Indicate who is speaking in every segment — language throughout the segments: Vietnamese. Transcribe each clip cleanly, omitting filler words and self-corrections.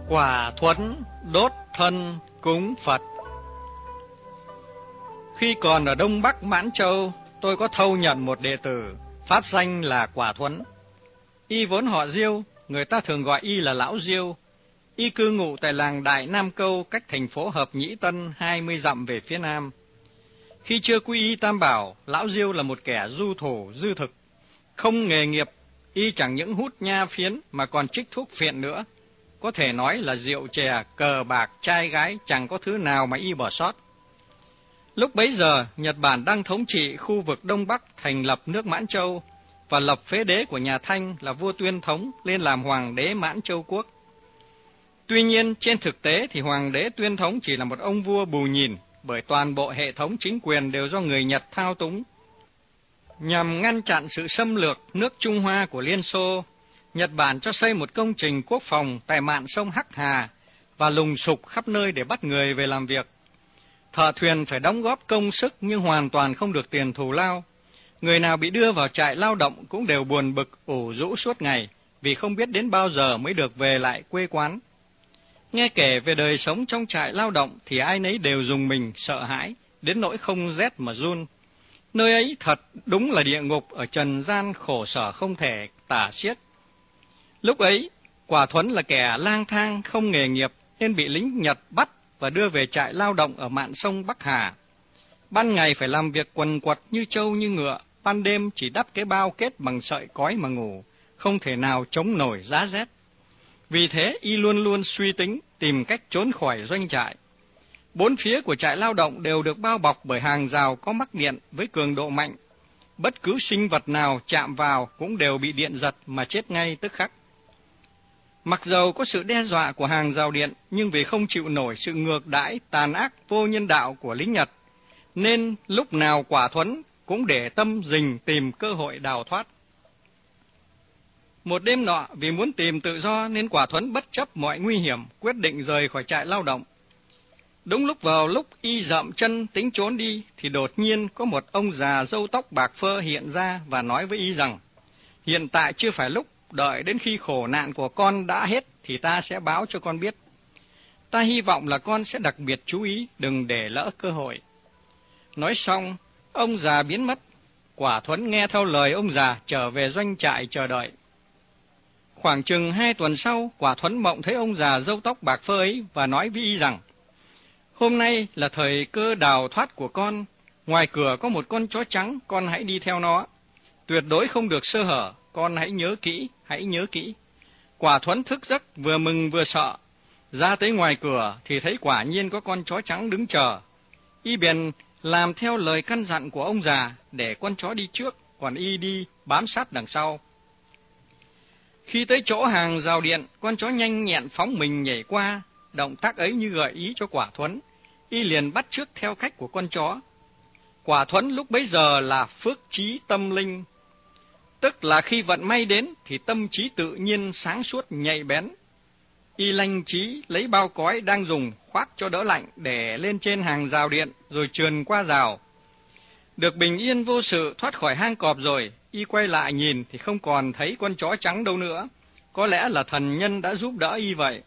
Speaker 1: Quả Thuấn đốt thân cúng Phật. Khi còn ở Đông Bắc Mãn Châu, tôi có thâu nhận một đệ tử, pháp danh là Quả Thuấn. Y vốn họ Diêu, người ta thường gọi y là Lão Diêu. Y cư ngụ tại làng Đại Nam Câu, cách thành phố Hợp Nhĩ Tân 20 dặm về phía nam. Khi chưa quy y Tam Bảo, Lão Diêu là một kẻ du thủ, dư thực. Không nghề nghiệp, y chẳng những hút nha phiến mà còn trích thuốc phiện nữa. Có thể nói là rượu chè, cờ bạc, trai gái, chẳng có thứ nào mà y bỏ sót. Lúc bấy giờ, Nhật Bản đang thống trị khu vực Đông Bắc, thành lập nước Mãn Châu, và lập phế đế của nhà Thanh là vua Tuyên Thống lên làm hoàng đế Mãn Châu Quốc. Tuy nhiên, trên thực tế thì hoàng đế Tuyên Thống chỉ là một ông vua bù nhìn, bởi toàn bộ hệ thống chính quyền đều do người Nhật thao túng. Nhằm ngăn chặn sự xâm lược nước Trung Hoa của Liên Xô, Nhật Bản cho xây một công trình quốc phòng tại mạn sông Hắc Hà và lùng sục khắp nơi để bắt người về làm việc. Thợ thuyền phải đóng góp công sức nhưng hoàn toàn không được tiền thù lao. Người nào bị đưa vào trại lao động cũng đều buồn bực, ủ rũ suốt ngày, vì không biết đến bao giờ mới được về lại quê quán. Nghe kể về đời sống trong trại lao động thì ai nấy đều rùng mình, sợ hãi, đến nỗi không rét mà run. Nơi ấy thật đúng là địa ngục ở trần gian, khổ sở không thể tả xiết. Lúc ấy, Quả Thuấn là kẻ lang thang không nghề nghiệp nên bị lính Nhật bắt và đưa về trại lao động ở mạn sông Bắc Hà. Ban ngày phải làm việc quần quật như trâu như ngựa, ban đêm chỉ đắp cái bao kết bằng sợi cói mà ngủ, không thể nào chống nổi giá rét. Vì thế, y luôn luôn suy tính, tìm cách trốn khỏi doanh trại. Bốn phía của trại lao động đều được bao bọc bởi hàng rào có mắc điện với cường độ mạnh. Bất cứ sinh vật nào chạm vào cũng đều bị điện giật mà chết ngay tức khắc. Mặc dầu có sự đe dọa của hàng rào điện, nhưng vì không chịu nổi sự ngược đãi, tàn ác, vô nhân đạo của lính Nhật, nên lúc nào Quả Thuấn cũng để tâm rình tìm cơ hội đào thoát. Một đêm nọ, vì muốn tìm tự do nên Quả Thuấn bất chấp mọi nguy hiểm, quyết định rời khỏi trại lao động. Đúng vào lúc y dậm chân tính trốn đi, thì đột nhiên có một ông già râu tóc bạc phơ hiện ra và nói với y rằng, hiện tại chưa phải lúc, đợi đến khi khổ nạn của con đã hết thì ta sẽ báo cho con biết. Ta hy vọng là con sẽ đặc biệt chú ý, đừng để lỡ cơ hội. Nói xong, ông già biến mất. Quả Thuấn nghe theo lời ông già trở về doanh trại chờ đợi. Khoảng chừng 2 tuần sau, Quả Thuấn mộng thấy ông già râu tóc bạc phơ ấy và nói với y rằng, hôm nay là thời cơ đào thoát của con, ngoài cửa có một con chó trắng, con hãy đi theo nó. Tuyệt đối không được sơ hở, con hãy nhớ kỹ, hãy nhớ kỹ. Quả Thuấn thức giấc vừa mừng vừa sợ, ra tới ngoài cửa thì thấy quả nhiên có con chó trắng đứng chờ. Y bèn làm theo lời căn dặn của ông già, để con chó đi trước, còn y đi bám sát đằng sau. Khi tới chỗ hàng rào điện, con chó nhanh nhẹn phóng mình nhảy qua, động tác ấy như gợi ý cho Quả Thuấn. Y liền bắt chước theo cách của con chó. Quả Thuấn lúc bấy giờ là phước trí tâm linh, tức là khi vận may đến thì tâm trí tự nhiên sáng suốt nhạy bén. Y lanh trí lấy bao cói đang dùng khoác cho đỡ lạnh để lên trên hàng rào điện rồi trườn qua rào. Được bình yên vô sự thoát khỏi hang cọp rồi, y quay lại nhìn thì không còn thấy con chó trắng đâu nữa. Có lẽ là thần nhân đã giúp đỡ y vậy.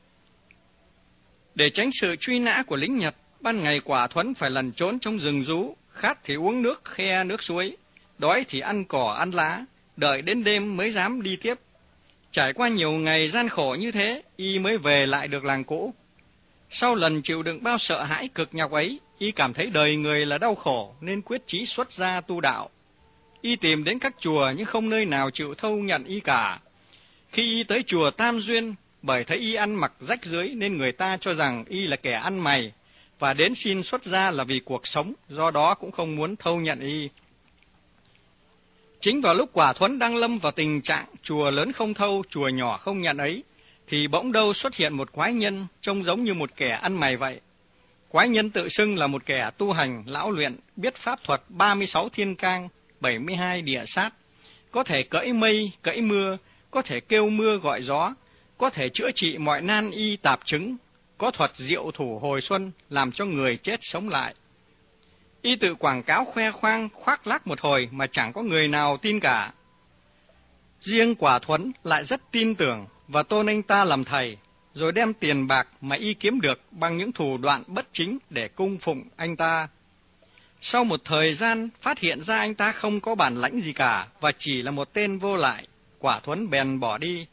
Speaker 1: Để tránh sự truy nã của lính Nhật, ban ngày Quả Thuấn phải lẩn trốn trong rừng rú, khát thì uống nước khe nước suối, đói thì ăn cỏ ăn lá, đợi đến đêm mới dám đi tiếp. Trải qua nhiều ngày gian khổ như thế, y mới về lại được làng cũ. Sau lần chịu đựng bao sợ hãi cực nhọc ấy, y cảm thấy đời người là đau khổ nên quyết chí xuất gia tu đạo. Y tìm đến các chùa nhưng không nơi nào chịu thâu nhận y cả. Khi y tới chùa Tam Duyên, bởi thấy y ăn mặc rách rưới nên người ta cho rằng y là kẻ ăn mày, và đến xin xuất gia là vì cuộc sống, do đó cũng không muốn thâu nhận y. Chính vào lúc Quả Thuấn đang lâm vào tình trạng chùa lớn không thâu, chùa nhỏ không nhận ấy, thì bỗng đâu xuất hiện một quái nhân trông giống như một kẻ ăn mày vậy. Quái nhân tự xưng là một kẻ tu hành, lão luyện, biết pháp thuật 36 thiên cang, 72 địa sát, có thể cẫy mây, cẫy mưa, có thể kêu mưa gọi gió, có thể chữa trị mọi nan y tạp chứng, có thuật diệu thủ hồi xuân, làm cho người chết sống lại. Y tự quảng cáo khoe khoang, khoác lác một hồi mà chẳng có người nào tin cả. Riêng Quả Thuấn lại rất tin tưởng và tôn anh ta làm thầy. rồi đem tiền bạc mà y kiếm được bằng những thủ đoạn bất chính để cung phụng anh ta. Sau một thời gian, phát hiện ra anh ta không có bản lãnh gì cả và chỉ là một tên vô lại, Quả Thuấn bèn bỏ đi.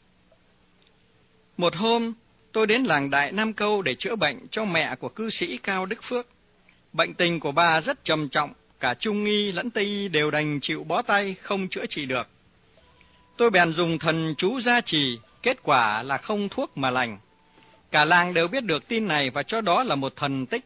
Speaker 1: Một hôm, tôi đến làng Đại Nam Câu để chữa bệnh cho mẹ của cư sĩ Cao Đức Phước. Bệnh tình của bà rất trầm trọng, cả Trung y lẫn Tây y đều đành chịu bó tay, không chữa trị được. Tôi bèn dùng thần chú gia trì, kết quả là không thuốc mà lành. Cả làng đều biết được tin này và cho đó là một thần tích.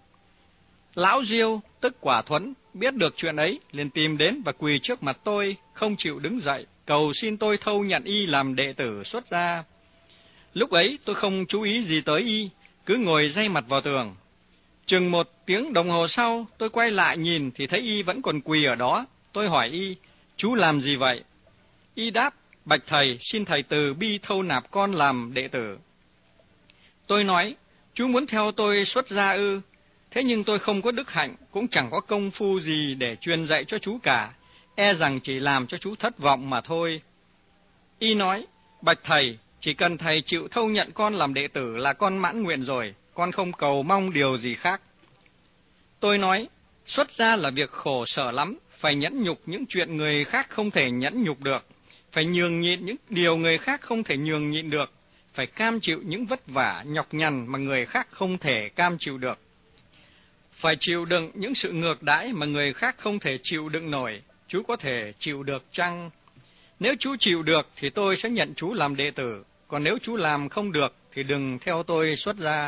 Speaker 1: Lão Diêu, tức Quả Thuấn, biết được chuyện ấy, liền tìm đến và quỳ trước mặt tôi, không chịu đứng dậy, cầu xin tôi thâu nhận y làm đệ tử xuất gia. Lúc ấy tôi không chú ý gì tới y, cứ ngồi day mặt vào tường. Chừng 1 tiếng đồng hồ sau, tôi quay lại nhìn thì thấy y vẫn còn quỳ ở đó. Tôi hỏi y, chú làm gì vậy? Y đáp, bạch thầy, xin thầy từ bi thâu nạp con làm đệ tử. Tôi nói, chú muốn theo tôi xuất gia ư? Thế nhưng tôi không có đức hạnh, cũng chẳng có công phu gì để truyền dạy cho chú cả, e rằng chỉ làm cho chú thất vọng mà thôi. Y nói, bạch thầy, chỉ cần thầy chịu thâu nhận con làm đệ tử là con mãn nguyện rồi, con không cầu mong điều gì khác. Tôi nói, xuất gia là việc khổ sở lắm, phải nhẫn nhục những chuyện người khác không thể nhẫn nhục được, phải nhường nhịn những điều người khác không thể nhường nhịn được, phải cam chịu những vất vả nhọc nhằn mà người khác không thể cam chịu được. Phải chịu đựng những sự ngược đãi mà người khác không thể chịu đựng nổi, chú có thể chịu được chăng? Nếu chú chịu được thì tôi sẽ nhận chú làm đệ tử, còn nếu chú làm không được thì đừng theo tôi xuất gia.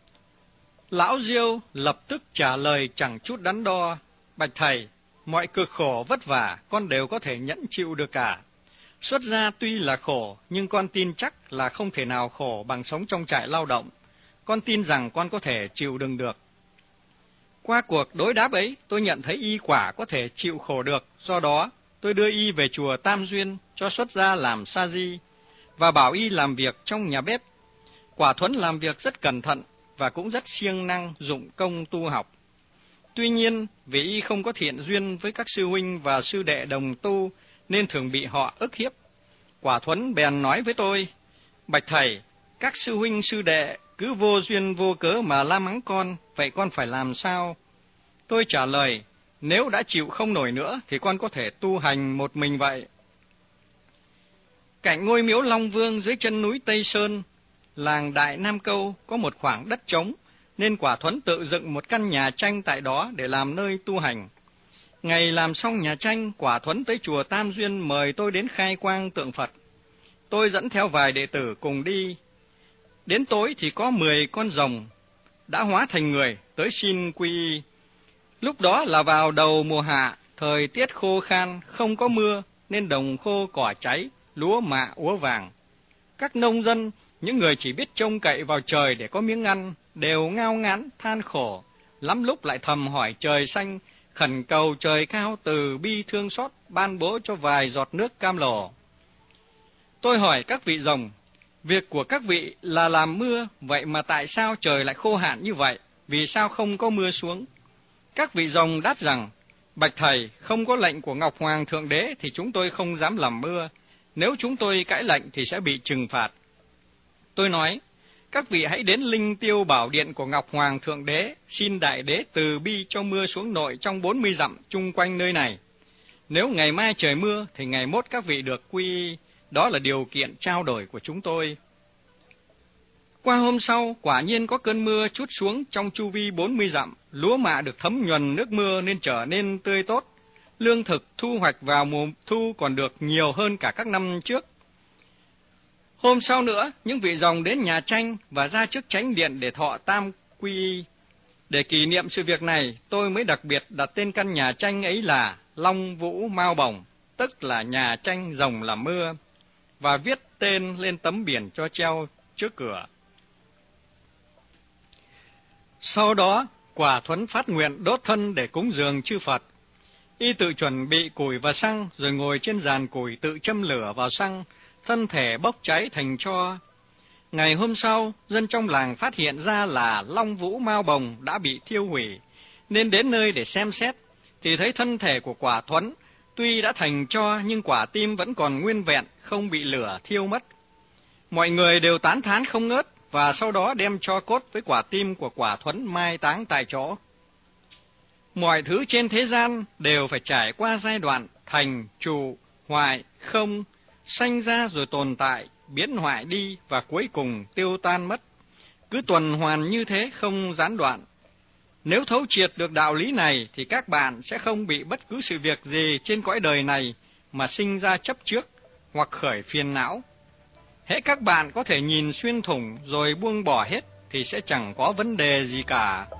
Speaker 1: Lão Diêu lập tức trả lời chẳng chút đắn đo, bạch thầy, mọi cực khổ vất vả con đều có thể nhẫn chịu được cả. Xuất gia tuy là khổ, nhưng con tin chắc là không thể nào khổ bằng sống trong trại lao động. Con tin rằng con có thể chịu đựng được. Qua cuộc đối đáp ấy, tôi nhận thấy y quả có thể chịu khổ được, do đó tôi đưa y về chùa Tam Duyên cho xuất gia làm sa di và bảo y làm việc trong nhà bếp. Quả Thuấn làm việc rất cẩn thận và cũng rất siêng năng dụng công tu học. Tuy nhiên, vì y không có thiện duyên với các sư huynh và sư đệ đồng tu nên thường bị họ ức hiếp. Quả Thuấn bèn nói với tôi, bạch thầy, các sư huynh sư đệ cứ vô duyên vô cớ mà la mắng con, vậy con phải làm sao? Tôi trả lời, nếu đã chịu không nổi nữa thì con có thể tu hành một mình vậy. Cạnh ngôi miếu Long Vương dưới chân núi Tây Sơn, làng Đại Nam Câu có một khoảng đất trống, nên Quả Thuấn tự dựng một căn nhà tranh tại đó để làm nơi tu hành. Ngày làm xong nhà tranh, Quả Thuấn tới chùa Tam Duyên mời tôi đến khai quang tượng Phật. Tôi dẫn theo vài đệ tử cùng đi. Đến tối thì có 10 con rồng đã hóa thành người tới xin quy y. Lúc đó là vào đầu mùa hạ, thời tiết khô khan, không có mưa nên đồng khô cỏ cháy, lúa mạ úa vàng. Các nông dân, những người chỉ biết trông cậy vào trời để có miếng ăn, đều ngao ngán than khổ, lắm lúc lại thầm hỏi trời xanh, khẩn cầu trời cao từ bi thương xót ban bố cho vài giọt nước cam lồ. Tôi hỏi các vị rồng, việc của các vị là làm mưa, vậy mà tại sao trời lại khô hạn như vậy? Vì sao không có mưa xuống? Các vị rồng đáp rằng, bạch thầy, không có lệnh của Ngọc Hoàng Thượng Đế thì chúng tôi không dám làm mưa. Nếu chúng tôi cãi lệnh thì sẽ bị trừng phạt. Tôi nói, các vị hãy đến Linh Tiêu Bảo Điện của Ngọc Hoàng Thượng Đế, xin Đại Đế từ bi cho mưa xuống nội trong 40 dặm chung quanh nơi này. Nếu ngày mai trời mưa thì ngày mốt các vị được quy y, đó là điều kiện trao đổi của chúng tôi. Qua hôm sau, quả nhiên có cơn mưa trút xuống trong chu vi 40 dặm, lúa mạ được thấm nhuần nước mưa nên trở nên tươi tốt. Lương thực thu hoạch vào mùa thu còn được nhiều hơn cả các năm trước. Hôm sau nữa, những vị rồng đến nhà tranh và ra trước chánh điện để thọ tam quy y. Để kỷ niệm sự việc này, tôi mới đặc biệt đặt tên căn nhà tranh ấy là Long Vũ Mao Bồng, tức là nhà tranh rồng làm mưa, và viết tên lên tấm biển cho treo trước cửa. Sau đó, Quả Thuấn phát nguyện đốt thân để cúng dường chư Phật. Y tự chuẩn bị củi và xăng, rồi ngồi trên giàn củi tự châm lửa vào xăng, thân thể bốc cháy thành tro. Ngày hôm sau, dân trong làng phát hiện ra là Long Vũ Mao Bồng đã bị thiêu hủy, nên đến nơi để xem xét, thì thấy thân thể của Quả Thuấn tuy đã thành tro nhưng quả tim vẫn còn nguyên vẹn, không bị lửa thiêu mất. Mọi người đều tán thán không ngớt, và sau đó đem tro cốt với quả tim của quả Thuấn mai táng tại chỗ. Mọi thứ trên thế gian đều phải trải qua giai đoạn thành, trụ, hoại, không, sanh ra rồi tồn tại, biến hoại đi và cuối cùng tiêu tan mất. Cứ tuần hoàn như thế không gián đoạn. Nếu thấu triệt được đạo lý này thì các bạn sẽ không bị bất cứ sự việc gì trên cõi đời này mà sinh ra chấp trước hoặc khởi phiền não. Hễ các bạn có thể nhìn xuyên thủng rồi buông bỏ hết thì sẽ chẳng có vấn đề gì cả.